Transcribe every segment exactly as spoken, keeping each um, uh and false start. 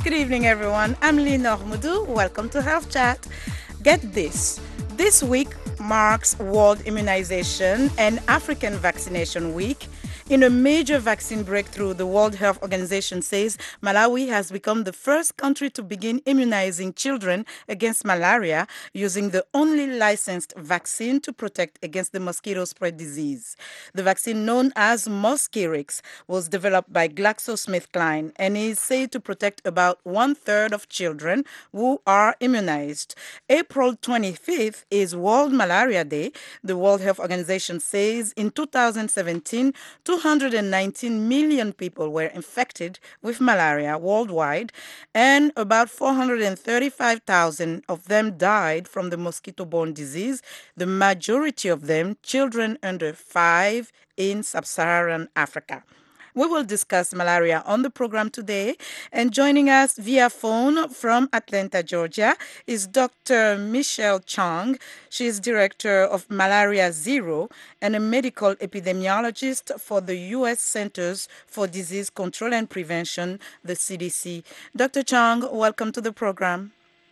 Good evening, everyone. I'm Lenore Moudou. Welcome to Health Chat. Get this. This week marks World Immunization and African Vaccination Week. In a major vaccine breakthrough, the World Health Organization says Malawi has become the first country to begin immunizing children against malaria using the only licensed vaccine to protect against the mosquito spread disease. The vaccine, known as Mosquirix, was developed by GlaxoSmithKline and is said to protect about one third of children who are immunized. April twenty-fifth is World Malaria Day. The World Health Organization says in two thousand seventeen, two hundred nineteen million people were infected with malaria worldwide, and about four hundred thirty-five thousand of them died from the mosquito-borne disease, the majority of them children under five in sub-Saharan Africa. We will discuss malaria on the program today. And joining us via phone from Atlanta, Georgia, is Doctor Michelle Chang. She is director of Malaria Zero and a medical epidemiologist for the U S Centers for Disease Control and Prevention, the C D C. Doctor Chang, welcome to the program.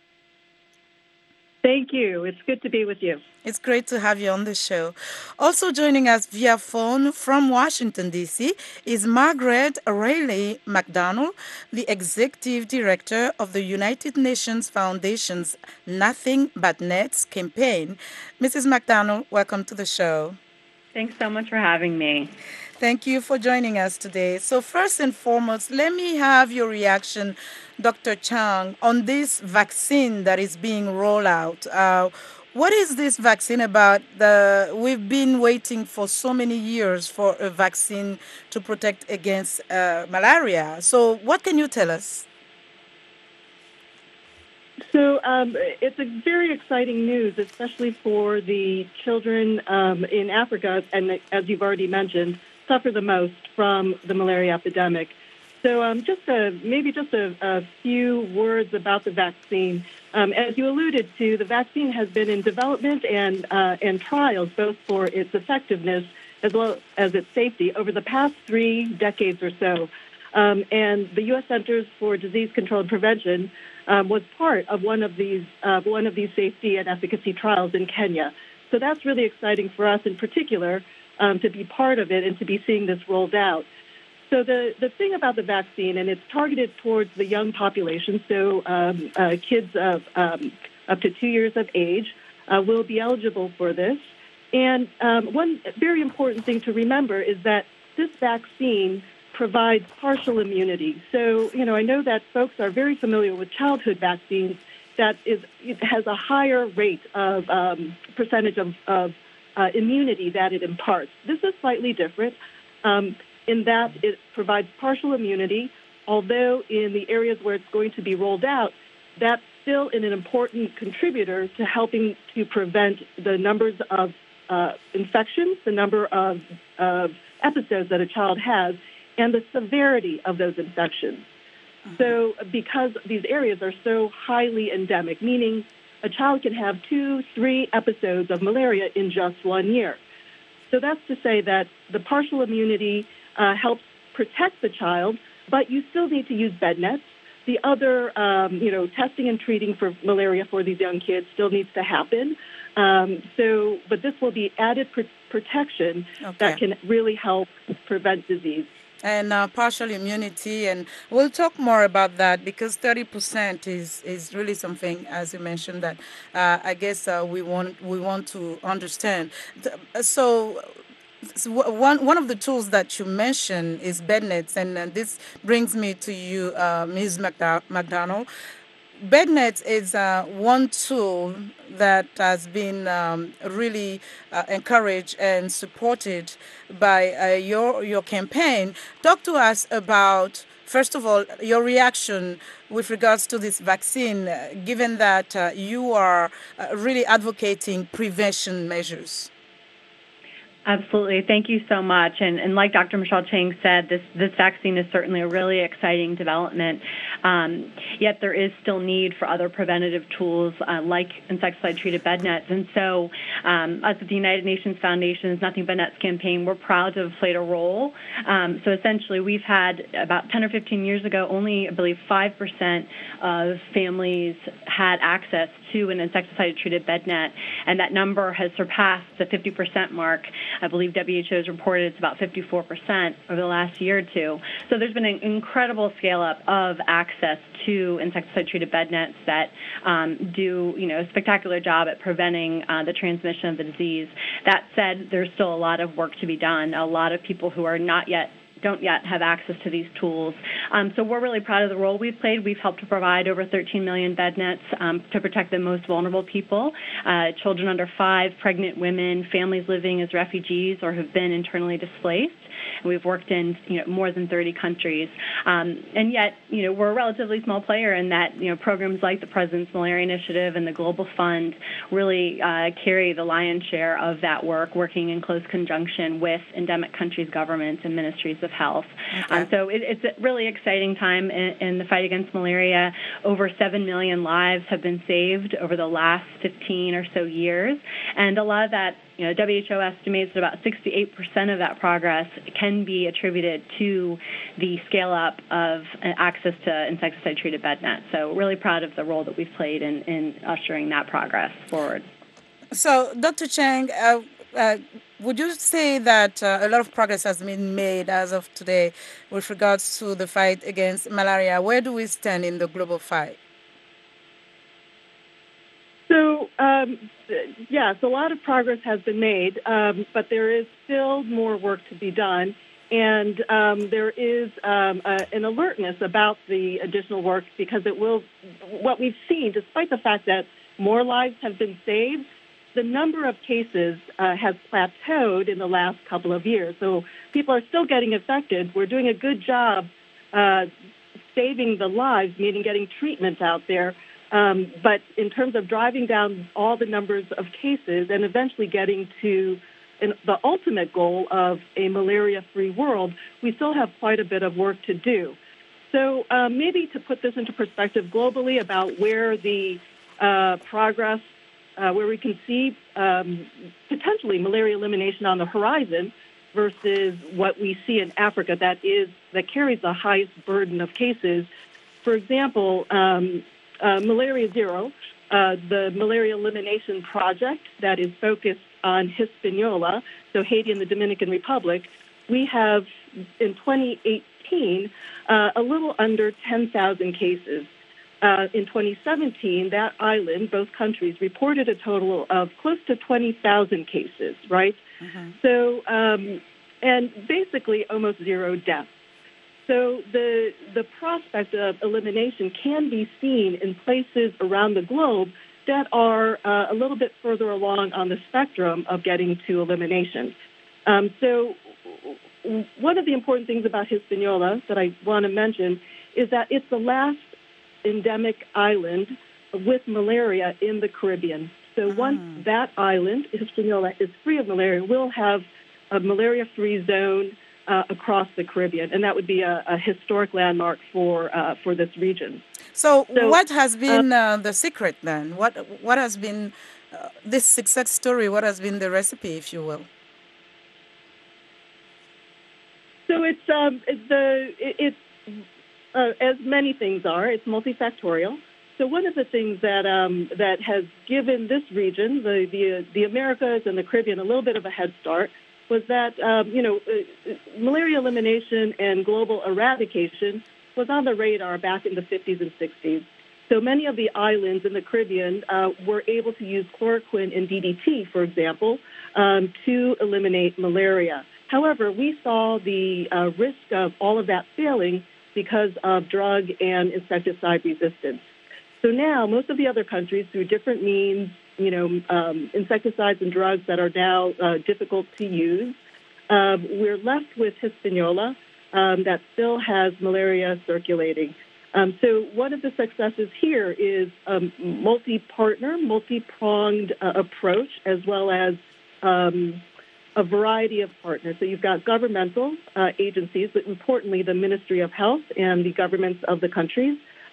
Thank you. It's good to be with you. It's great to have you on the show. Also joining us via phone from Washington, D C is Margaret Rayleigh McDonald, the Executive Director of the United Nations Foundation's Nothing But Nets campaign. Missus McDonald, welcome to the show. Thanks so much for having me. Thank you for joining us today. So first and foremost, let me have your reaction, Doctor Chang, on this vaccine that is being rolled out. Uh, what is this vaccine about? The, we've been waiting for so many years for a vaccine to protect against uh, malaria. So what can you tell us? So um, it's a very exciting news, especially for the children um, in Africa, and as you've already mentioned, suffer the most from the malaria epidemic. So um, just a, maybe just a, a few words about the vaccine. Um, as you alluded to, the vaccine has been in development and uh, and trials, both for its effectiveness as well as its safety, over the past three decades or so. Um, and the U S Centers for Disease Control and Prevention um, was part of one of these uh, one of these safety and efficacy trials in Kenya. So that's really exciting for us in particular, Um, to be part of it and to be seeing this rolled out. So the, the thing about the vaccine, and it's targeted towards the young population, so um, uh, kids of um, up to two years of age uh, will be eligible for this. And um, one very important thing to remember is that this vaccine provides partial immunity. So, you know, I know that folks are very familiar with childhood vaccines that is it has a higher rate of um, percentage of, of Uh, immunity that it imparts. This is slightly different um, in that it provides partial immunity, although in the areas where it's going to be rolled out, that's still an important contributor to helping to prevent the numbers of uh, infections, the number of, of episodes that a child has, and the severity of those infections. Mm-hmm. So because these areas are so highly endemic, meaning a child can have two, three episodes of malaria in just one year. So that's to say that the partial immunity uh, helps protect the child, but you still need to use bed nets. The other, um, you know, testing and treating for malaria for these young kids still needs to happen. Um, so, but this will be added pr- protection okay. that can really help prevent disease. And uh, partial immunity, and we'll talk more about that because thirty percent is, is really something, as you mentioned, that uh, I guess uh, we want we want to understand. So, so one one of the tools that you mentioned is bed nets, and uh, this brings me to you, uh, Miz McDonald. Bed nets is uh, one tool that has been um, really uh, encouraged and supported by uh, your your campaign. Talk to us about, first of all, your reaction with regards to this vaccine, uh, given that uh, you are uh, really advocating prevention measures. Absolutely. Thank you so much. And, and like Doctor Michelle Chang said, this, this vaccine is certainly a really exciting development. Um, yet there is still need for other preventative tools uh, like insecticide-treated bed nets. And so um, us at the United Nations Foundation's Nothing But Nets campaign, we're proud to have played a role. Um, so essentially, we've had about ten or fifteen years ago, only, I believe, five percent of families had access to an insecticide-treated bed net, and that number has surpassed the fifty percent mark. I believe W H O has reported it's about fifty-four percent over the last year or two. So there's been an incredible scale-up of access to insecticide-treated bed nets that um, do, you know, a spectacular job at preventing uh, the transmission of the disease. That said, there's still a lot of work to be done. A lot of people who are not yet don't yet have access to these tools. Um, so we're really proud of the role we've played. We've helped to provide over thirteen million bed nets um, to protect the most vulnerable people, uh, children under five, pregnant women, families living as refugees or who've been internally displaced. And we've worked in, you know, more than thirty countries. Um, and yet, you know, we're a relatively small player in that, you know, programs like the President's Malaria Initiative and the Global Fund really uh, carry the lion's share of that work, working in close conjunction with endemic countries' governments and ministries of health. Okay. Um, so it, it's a really exciting time in, in the fight against malaria. Over seven million lives have been saved over the last fifteen or so years. And a lot of that, you know, W H O estimates that about sixty-eight percent of that progress can be attributed to the scale-up of access to insecticide-treated bed nets. So really proud of the role that we've played in, in ushering that progress forward. So, Doctor Chang, uh, uh, would you say that uh, a lot of progress has been made as of today with regards to the fight against malaria? Where do we stand in the global fight? So, um, yes, a lot of progress has been made, um, but there is still more work to be done. And um, there is um, a, an alertness about the additional work because it will, what we've seen, despite the fact that more lives have been saved, the number of cases uh, has plateaued in the last couple of years. So people are still getting affected. We're doing a good job uh, saving the lives, meaning getting treatment out there. Um, but in terms of driving down all the numbers of cases and eventually getting to an, the ultimate goal of a malaria-free world, we still have quite a bit of work to do. So uh, maybe to put this into perspective globally about where the uh, progress, uh, where we can see um, potentially malaria elimination on the horizon versus what we see in Africa that is that carries the highest burden of cases. For example, um, Uh, Malaria Zero, uh, the malaria elimination project that is focused on Hispaniola, so Haiti and the Dominican Republic, we have in twenty eighteen uh, a little under ten thousand cases. Uh, in twenty seventeen, that island, both countries, reported a total of close to twenty thousand cases, right? Mm-hmm. So, um, and basically almost zero deaths. So the the prospect of elimination can be seen in places around the globe that are uh, a little bit further along on the spectrum of getting to elimination. Um, so one of the important things about Hispaniola that I want to mention is that it's the last endemic island with malaria in the Caribbean. So once mm. that island, Hispaniola, is free of malaria, we'll have a malaria-free zone Uh, across the Caribbean, and that would be a, a historic landmark for uh, for this region. So, so what has been uh, uh, the secret then? What what has been uh, this success story? What has been the recipe, if you will? So it's um, it's the it, it's uh, as many things are. It's multifactorial. So one of the things that um, that has given this region, the the the Americas and the Caribbean, a little bit of a head start was that, um, you know, uh, malaria elimination and global eradication was on the radar back in the fifties and sixties. So many of the islands in the Caribbean uh, were able to use chloroquine and D D T, for example, um, to eliminate malaria. However, we saw the uh, risk of all of that failing because of drug and insecticide resistance. So now most of the other countries, through different means, you know, um, insecticides and drugs that are now uh, difficult to use. Um, we're left with Hispaniola um, that still has malaria circulating. Um, so one of the successes here is a multi-partner, multi-pronged uh, approach, as well as um, a variety of partners. So you've got governmental uh, agencies, but importantly, the Ministry of Health and the governments of the countries.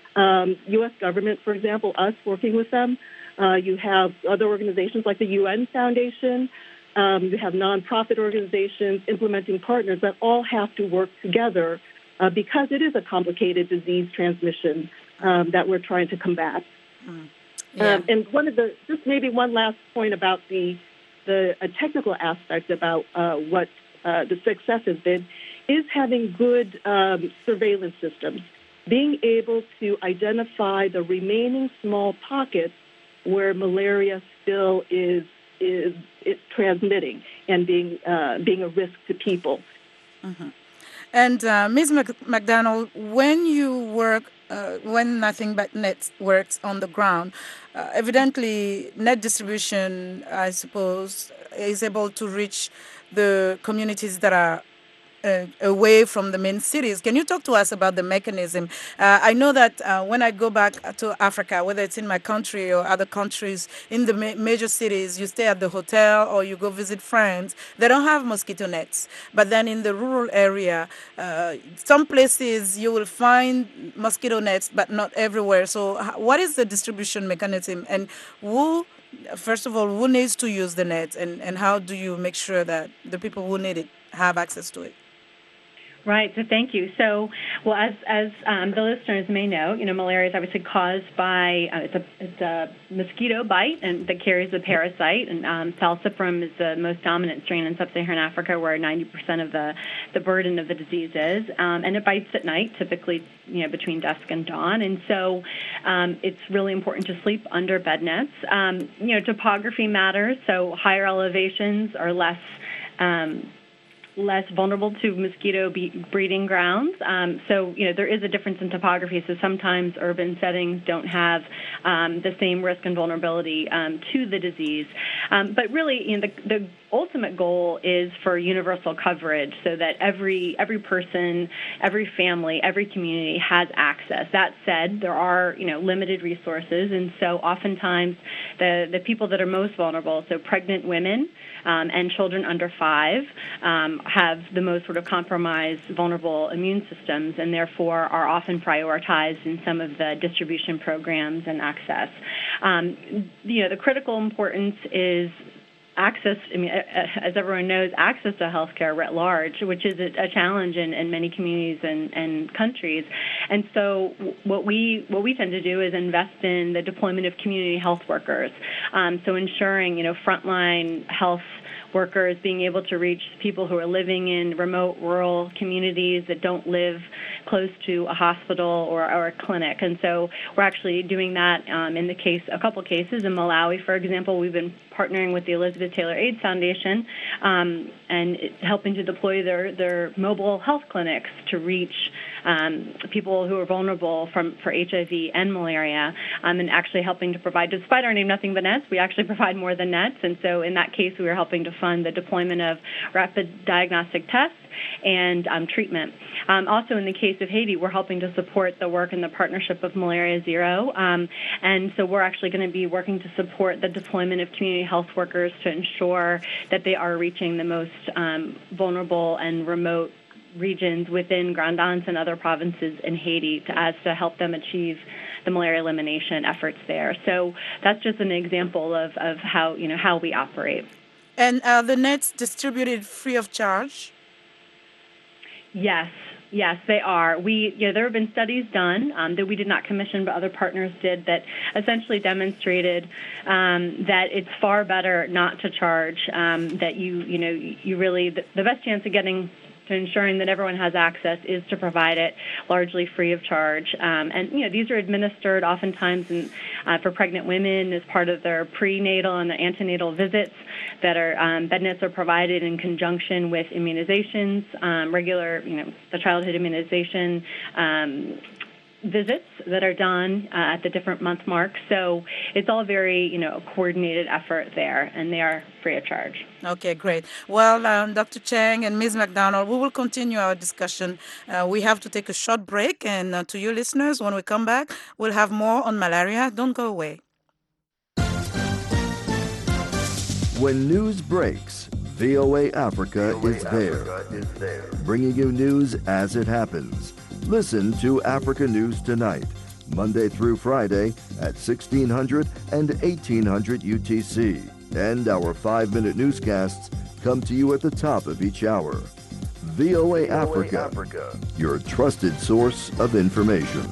Um, U S government, for example, us working with them. Uh, you have other organizations like the U N Foundation. Um, you have nonprofit organizations, implementing partners that all have to work together uh, because it is a complicated disease transmission um, that we're trying to combat. Mm. Yeah. Um, and one of the, just maybe one last point about the the a technical aspect about uh, what uh, the success has been is having good um, surveillance systems, being able to identify the remaining small pockets where malaria still is is, is transmitting and being uh, being a risk to people. Mm-hmm. And uh, Miz Mac- McDonald, when you work, uh, when Nothing But Net works on the ground, uh, evidently net distribution, I suppose, is able to reach the communities that are uh, away from the main cities. Can you talk to us about the mechanism? Uh, I know that uh, when I go back to Africa, whether it's in my country or other countries, in the ma- major cities, you stay at the hotel or you go visit friends. They don't have mosquito nets. But then in the rural area, uh, some places you will find mosquito nets, but not everywhere. So h- what is the distribution mechanism, and who, first of all, who needs to use the net, and, and how do you make sure that the people who need it have access to it? Right. So thank you. So, well, as as um, the listeners may know, you know, malaria is obviously caused by uh, it's a it's a mosquito bite and that carries the parasite. And um, falciparum is the most dominant strain in sub-Saharan Africa, where ninety percent of the the burden of the disease is. Um, and it bites at night, typically, you know, between dusk and dawn. And so, um, it's really important to sleep under bed nets. Um, you know, topography matters. So higher elevations are less. Um, less vulnerable to mosquito be- breeding grounds. Um, so, you know, there is a difference in topography. So sometimes urban settings don't have um, the same risk and vulnerability um, to the disease. Um, but really, you know, the, the ultimate goal is for universal coverage so that every every person, every family, every community has access. That said, there are, you know, limited resources. And so oftentimes the, the people that are most vulnerable, so pregnant women, Um, and children under five um, have the most sort of compromised, vulnerable immune systems, and therefore are often prioritized in some of the distribution programs and access. Um, you know, the critical importance is access. I mean, as everyone knows, access to healthcare writ large, which is a, a challenge in, in many communities and, and countries. And so, what we what we tend to do is invest in the deployment of community health workers. Um, so, ensuring you know frontline health workers being able to reach people who are living in remote rural communities that don't live close to a hospital or, or a clinic. And so we're actually doing that um, in the case, a couple cases. In Malawi, for example, we've been partnering with the Elizabeth Taylor AIDS Foundation um, and helping to deploy their, their mobile health clinics to reach um, people who are vulnerable from for H I V and malaria, um, and actually helping to provide, despite our name Nothing But Nets, we actually provide more than nets. And so in that case, we were helping to fund the deployment of rapid diagnostic tests and um, treatment. Um, also, in the case of Haiti, we're helping to support the work and the partnership of Malaria Zero. Um, and so we're actually going to be working to support the deployment of community health workers to ensure that they are reaching the most um, vulnerable and remote regions within Grand Anse and other provinces in Haiti to, as to help them achieve the malaria elimination efforts there. So that's just an example of, of how, you know, how we operate. And are the nets distributed free of charge? Yes, yes, they are. We, you know, there have been studies done um, that we did not commission, but other partners did, that essentially demonstrated um, that it's far better not to charge. Um, that you, you know, you really the, the best chance of getting to ensuring that everyone has access is to provide it largely free of charge. Um, and, you know, these are administered oftentimes in, uh, for pregnant women as part of their prenatal and their antenatal visits that are, um, bed nets are provided in conjunction with immunizations, um, regular, you know, the childhood immunization, um, visits that are done uh, at the different month marks. So it's all very, you know, a coordinated effort there, and they are free of charge. Okay, great. Well, um, Doctor Cheng and Miz McDonald, we will continue our discussion. Uh, we have to take a short break, and uh, to you listeners, when we come back, we'll have more on malaria. Don't go away. When news breaks, V O A Africa is there, bringing you news as it happens. Listen to Africa News Tonight, Monday through Friday at sixteen hundred and eighteen hundred U T C. And our five-minute newscasts come to you at the top of each hour. V O A Africa, Africa, your trusted source of information.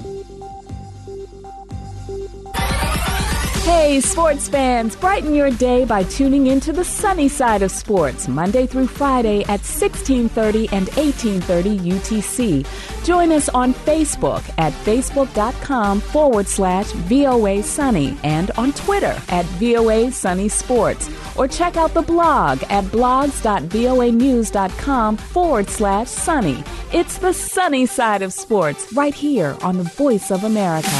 Hey, sports fans, brighten your day by tuning into the sunny side of sports, Monday through Friday at sixteen thirty and eighteen thirty U T C. Join us on Facebook at facebook.com forward slash VOA Sunny and on Twitter at VOA Sunny Sports. Or check out the blog at blogs.voanews.com forward slash sunny. It's the sunny side of sports right here on the Voice of America.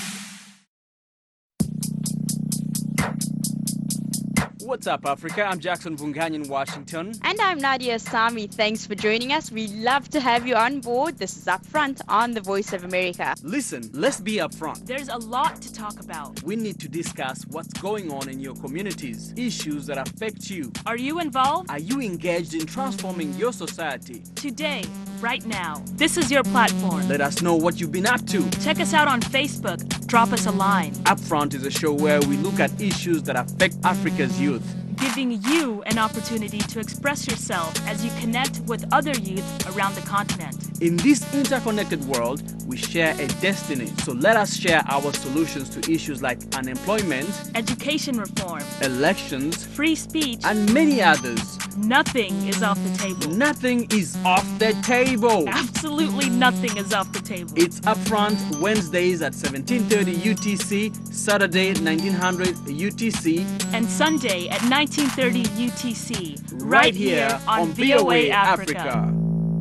What's up, Africa? I'm Jackson Vungany in Washington. And I'm Nadia Sami. Thanks for joining us. We love to have you on board. This is Upfront on the Voice of America. Listen, let's be upfront. There's a lot to talk about. We need to discuss what's going on in your communities, issues that affect you. Are you involved? Are you engaged in transforming your society? Today, right now, this is your platform. Let us know what you've been up to. Check us out on Facebook. Drop us a line. Upfront is a show where we look at issues that affect Africa's youth, giving you an opportunity to express yourself as you connect with other youth around the continent. In this interconnected world, we share a destiny. So let us share our solutions to issues like unemployment, education reform, elections, free speech, and many others. Nothing is off the table. Nothing is off the table. Absolutely nothing is off the table. It's Upfront Wednesdays at seventeen thirty U T C, Saturday at nineteen hundred U T C, and Sunday at nineteen thirty U T C, right, right here on, on V O A Africa. Africa.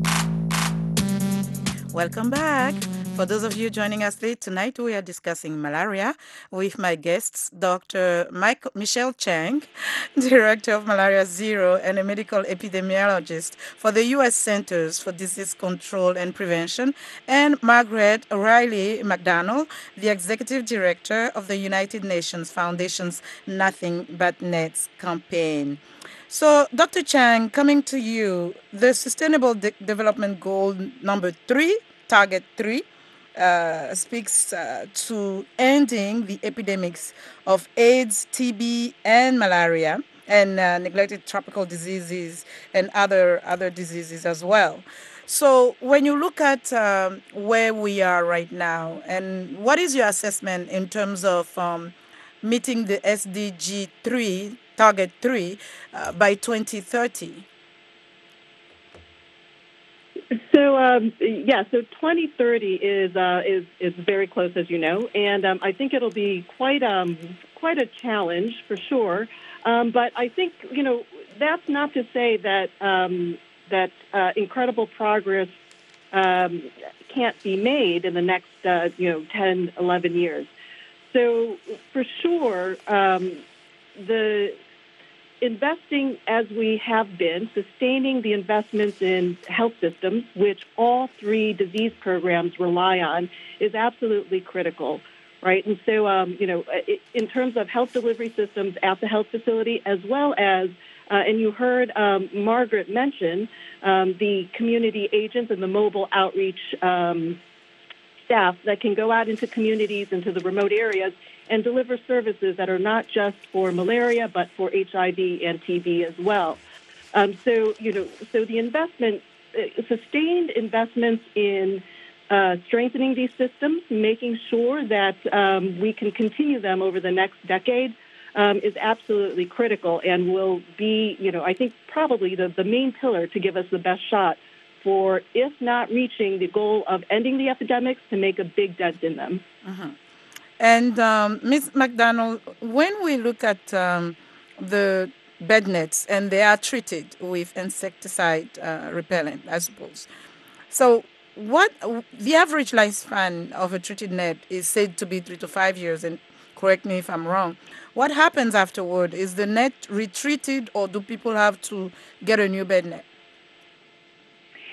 Welcome back. For those of you joining us late tonight, we are discussing malaria with my guests, Doctor Mike, Michelle Chang, Director of Malaria Zero and a medical epidemiologist for the U S Centers for Disease Control and Prevention, and Margaret Riley McDonald, the Executive Director of the United Nations Foundation's Nothing But Nets campaign. So, Doctor Chang, coming to you, the Sustainable De- Development Goal number three, target three, uh, speaks uh, to ending the epidemics of AIDS, T B, and malaria, and uh, neglected tropical diseases and other other diseases as well. So, when you look at um, where we are right now, and what is your assessment in terms of um, meeting the S D G three, target three, uh, by twenty thirty? So um, yeah, so twenty thirty is uh, is is very close, as you know, and um, I think it'll be quite um, quite a challenge for sure. Um, but I think you know that's not to say that um, that uh, incredible progress um, can't be made in the next uh, you know ten, eleven years. So for sure, um, the investing as we have been, sustaining the investments in health systems, which all three disease programs rely on, is absolutely critical, right? And so, um, you know, in terms of health delivery systems at the health facility, as well as, uh, and you heard um, Margaret mention um, the community agents and the mobile outreach um, staff that can go out into communities, into the remote areas, and deliver services that are not just for malaria, but for H I V and T B as well. Um, so, you know, so the investment, uh, sustained investments in uh, strengthening these systems, making sure that um, we can continue them over the next decade um, is absolutely critical and will be, you know, I think probably the, the main pillar to give us the best shot for, if not reaching the goal of ending the epidemics, to make a big dent in them. Mm-hmm. And um, Miz McDonald, when we look at um, the bed nets and they are treated with insecticide uh, repellent, I suppose. So what the average lifespan of a treated net is said to be three to five years, and correct me if I'm wrong. What happens afterward? Is the net retreated, or do people have to get a new bed net?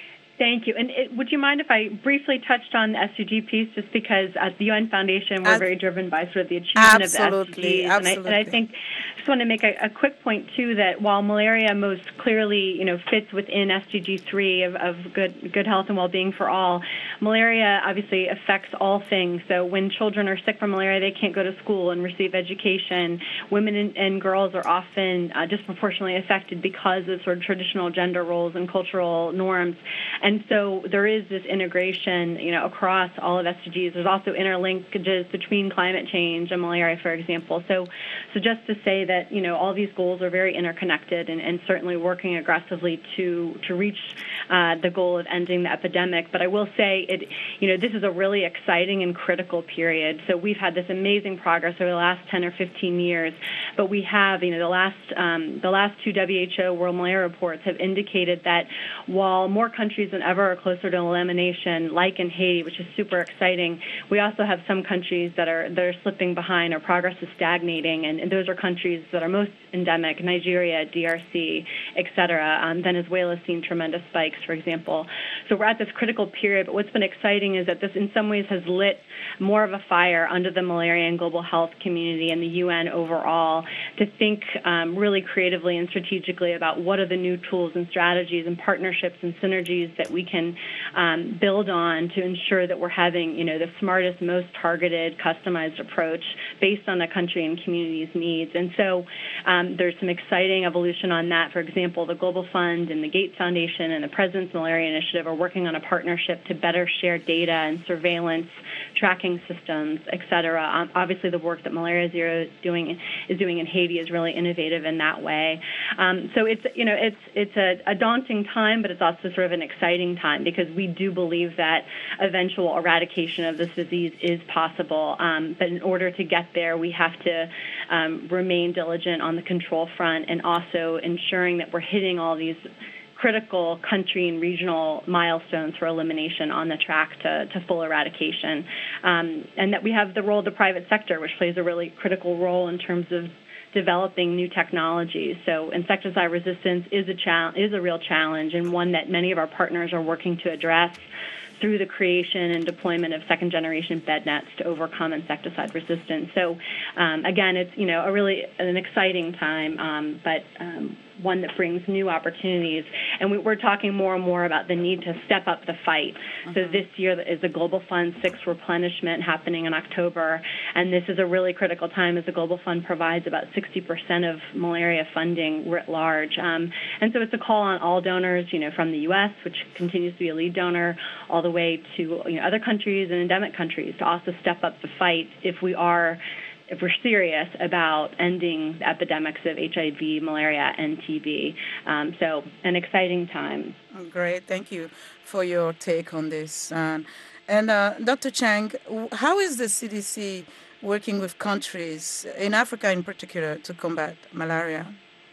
Thank you. And it, would you mind if I briefly touched on the S D G piece, just because at the U N Foundation, we're very driven by sort of the achievement absolutely, of the S D Gs. Absolutely. And I, and I think I just want to make a, a quick point, too, that while malaria most clearly, you know, fits within S D G three of, of good, good health and well-being for all, malaria obviously affects all things. So when children are sick from malaria, they can't go to school and receive education. Women and, and girls are often uh, disproportionately affected because of sort of traditional gender roles and cultural norms. And so there is this integration, you know, across all of S D Gs. There's also interlinkages between climate change and malaria, for example. So, so just to say that, you know, all these goals are very interconnected, and, and certainly working aggressively to to reach uh, the goal of ending the epidemic. But I will say, it, you know, this is a really exciting and critical period. So we've had this amazing progress over the last ten or fifteen years, but we have, you know, the last um, the last two W H O World Malaria reports have indicated that while more countries than ever are closer to elimination, like in Haiti, which is super exciting, we also have some countries that are that are slipping behind, or progress is stagnating, and, and those are countries that are most endemic: Nigeria, D R C, et cetera. Um, Venezuela's seen tremendous spikes, for example. So we're at this critical period, but what's been exciting is that this in some ways has lit more of a fire under the malaria and global health community and the U N overall to think um, really creatively and strategically about what are the new tools and strategies and partnerships and synergies that we can um, build on to ensure that we're having, you know, the smartest, most targeted, customized approach based on the country and community's needs. And so um, there's some exciting evolution on that. For example, the Global Fund and the Gates Foundation and the President's Malaria Initiative are working on a partnership to better share data and surveillance, tracking systems, et cetera. Um, obviously, the work that Malaria Zero is doing is doing in Haiti is really innovative in that way. Um, so it's you know it's it's a, a daunting time, but it's also sort of an exciting time, because we do believe that eventual eradication of this disease is possible. Um, but in order to get there, we have to um, remain diligent on the control front, and also ensuring that we're hitting all these critical country and regional milestones for elimination on the track to, to full eradication. Um, and that we have the role of the private sector, which plays a really critical role in terms of developing new technologies. So insecticide resistance is a chal- is a real challenge, and one that many of our partners are working to address through the creation and deployment of second-generation bed nets to overcome insecticide resistance. So, um, again, it's you know a really an exciting time, um, but um, one that brings new opportunities. And we, we're talking more and more about the need to step up the fight. Mm-hmm. So this year is the Global Fund six replenishment happening in October, and this is a really critical time as the Global Fund provides about sixty percent of malaria funding writ large. Um, and so it's a call on all donors, you know, from the U S, which continues to be a lead donor, all the way to you know, other countries and endemic countries to also step up the fight if we are if we're serious about ending the epidemics of H I V, malaria, and T B. Um, so an exciting time. Great. Thank you for your take on this. Um, and uh, Doctor Chang, how is the C D C working with countries, in Africa in particular, to combat malaria?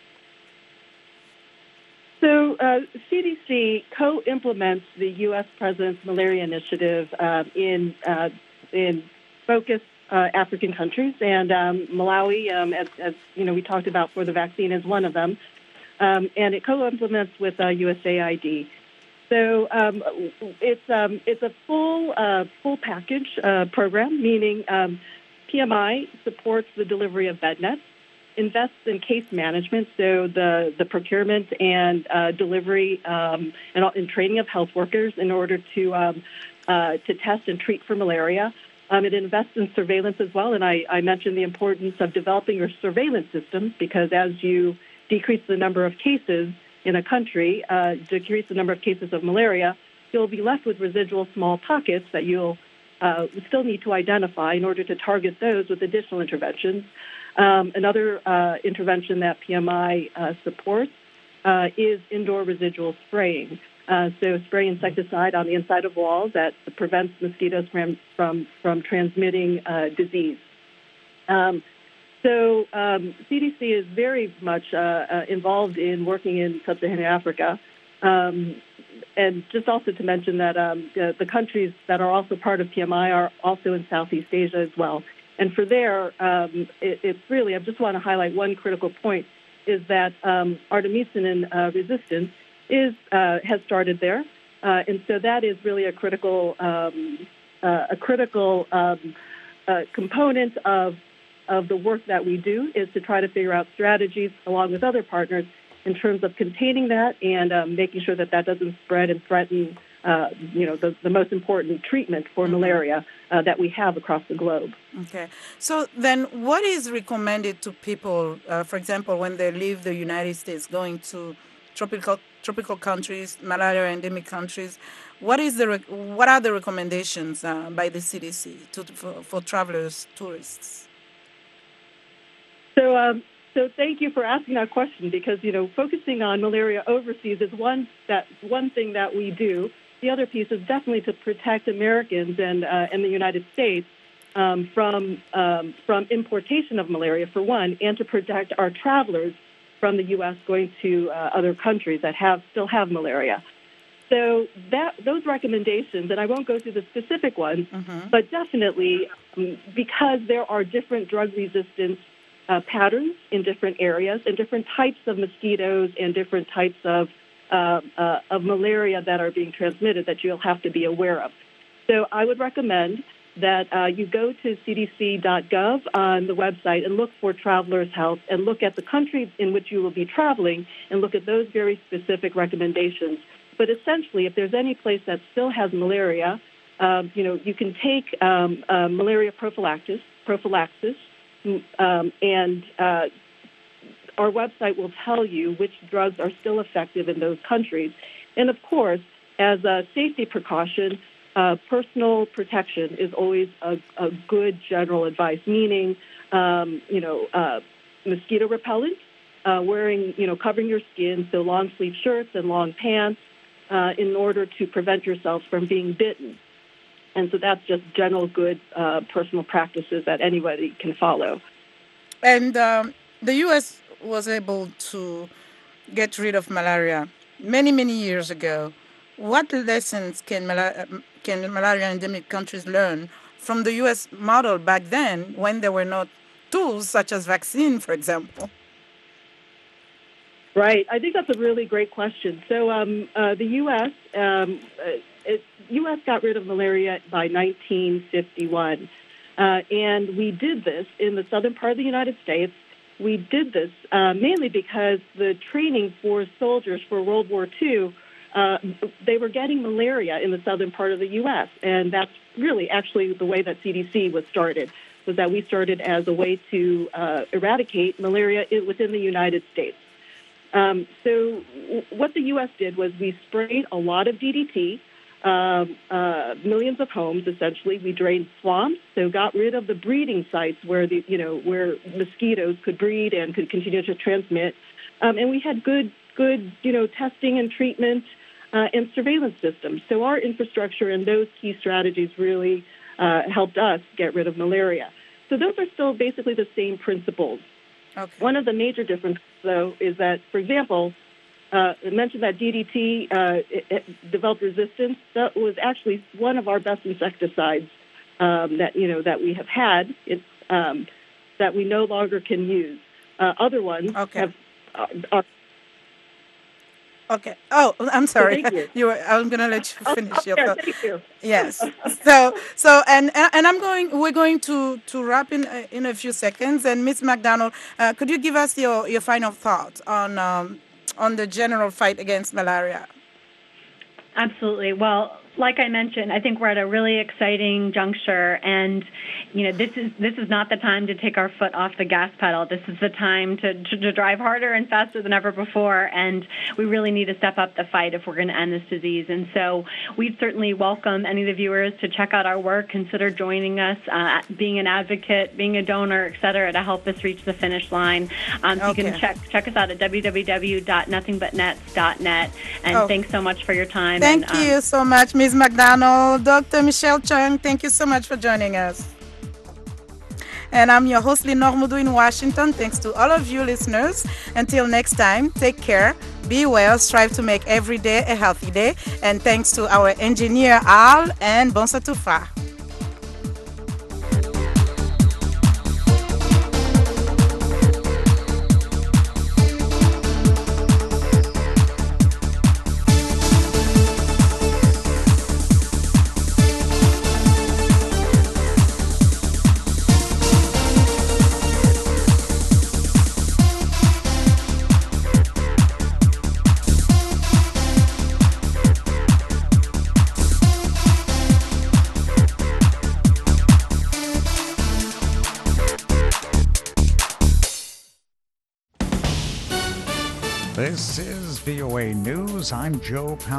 So uh, C D C co-implements the U S President's Malaria Initiative uh, in uh, in focused uh, African countries, and um, Malawi, um, as, as you know, we talked about for the vaccine, is one of them, um, and it co-implements with uh, U S A I D. So um, it's um, it's a full uh, full package uh, program, meaning um, P M I supports the delivery of bed nets, invests in case management, so the, the procurement and uh, delivery um, and, and training of health workers in order to um, uh, to test and treat for malaria. Um, it invests in surveillance as well, and I, I mentioned the importance of developing your surveillance systems, because as you decrease the number of cases in a country, uh, decrease the number of cases of malaria, you'll be left with residual small pockets that you'll uh, still need to identify in order to target those with additional interventions. Um, another uh, intervention that P M I uh, supports uh, is indoor residual spraying. Uh, so spray insecticide on the inside of walls that prevents mosquitoes from from, from transmitting uh, disease. Um, so um, C D C is very much uh, uh, involved in working in sub-Saharan Africa. Um, and just also to mention that um, the, the countries that are also part of P M I are also in Southeast Asia as well. And for there, um, it, it's really, I just want to highlight one critical point, is that um, artemisinin uh, resistance is uh, has started there. Uh, and so that is really a critical um, uh, a critical um, uh, component of of the work that we do, is to try to figure out strategies along with other partners in terms of containing that and um, making sure that that doesn't spread and threaten, uh, you know, the, the most important treatment for mm-hmm. malaria uh, that we have across the globe. Okay. So then what is recommended to people, uh, for example, when they leave the United States going to tropical tropical countries, malaria endemic countries? What is the rec- what are the recommendations uh, by the C D C to, for, for travelers, tourists? So, um, so thank you for asking that question, because, you know, focusing on malaria overseas is one that one thing that we do. The other piece is definitely to protect Americans and uh, and the United States um, from um, from importation of malaria, for one, and to protect our travelers from the U S going to uh, other countries that have still have malaria. So that those recommendations, and I won't go through the specific ones, mm-hmm. but definitely um, because there are different drug resistance Uh, patterns in different areas and different types of mosquitoes and different types of uh, uh, of malaria that are being transmitted that you'll have to be aware of. So I would recommend that uh, you go to c d c dot gov on the website and look for travelers' health and look at the countries in which you will be traveling and look at those very specific recommendations. But essentially, if there's any place that still has malaria, um, you know, you can take um, uh, malaria prophylaxis, prophylaxis, Um, and uh, our website will tell you which drugs are still effective in those countries. And, of course, as a safety precaution, uh, personal protection is always a, a good general advice, meaning, um, you know, uh, mosquito repellent, uh, wearing, you know, covering your skin, so long-sleeve shirts and long pants uh, in order to prevent yourself from being bitten. And so that's just general good uh, personal practices that anybody can follow. And um, the U S was able to get rid of malaria many, many years ago. What lessons can, mala- can malaria endemic countries learn from the U S model back then, when there were not tools such as vaccine, for example? Right. I think that's a really great question. So um, uh, the U S um, it, U S got rid of malaria by nineteen fifty-one, uh, and we did this in the southern part of the United States. We did this uh, mainly because the training for soldiers for World War Two, uh, they were getting malaria in the southern part of the U S, and that's really actually the way that C D C was started, was that we started as a way to uh, eradicate malaria within the United States. Um, so what the U S did was we sprayed a lot of D D T, Um, uh, millions of homes, essentially. We drained swamps, so got rid of the breeding sites where the you know where mosquitoes could breed and could continue to transmit. Um, and we had good good you know testing and treatment uh, and surveillance systems. So our infrastructure and those key strategies really uh, helped us get rid of malaria. So those are still basically the same principles. Okay. One of the major differences, though, is that, for example, Uh, I mentioned that D D T uh, it, it developed resistance. That was actually one of our best insecticides um, that you know that we have had. It's um, that we no longer can use. Uh, other ones okay. have. Uh, are okay. Oh, I'm sorry. So thank you. you were, I'm going to let you finish oh, your yeah, thought. Thank you. Yes. So so and and I'm going. We're going to to wrap in in a few seconds. And Miz McDonald, uh, could you give us your your final thoughts on? Um, on the general fight against malaria? Absolutely. Well, like I mentioned, I think we're at a really exciting juncture, and you know, this is this is not the time to take our foot off the gas pedal. This is the time to, to, to drive harder and faster than ever before, and we really need to step up the fight if we're going to end this disease. And so we'd certainly welcome any of the viewers to check out our work, consider joining us, uh, being an advocate, being a donor, et cetera, to help us reach the finish line. Um, so okay. You can check check us out at w w w dot nothing but nets dot net. And oh. thanks so much for your time. Thank and, um, you so much, Miz McDonald. Doctor Michelle Chung, thank you so much for joining us. And I'm your host, Lenore Moudou in Washington. Thanks to all of you listeners. Until next time, take care, be well, strive to make every day a healthy day. And thanks to our engineer, Al, and Bonsa Tufa. This is V O A News. I'm Joe Powell.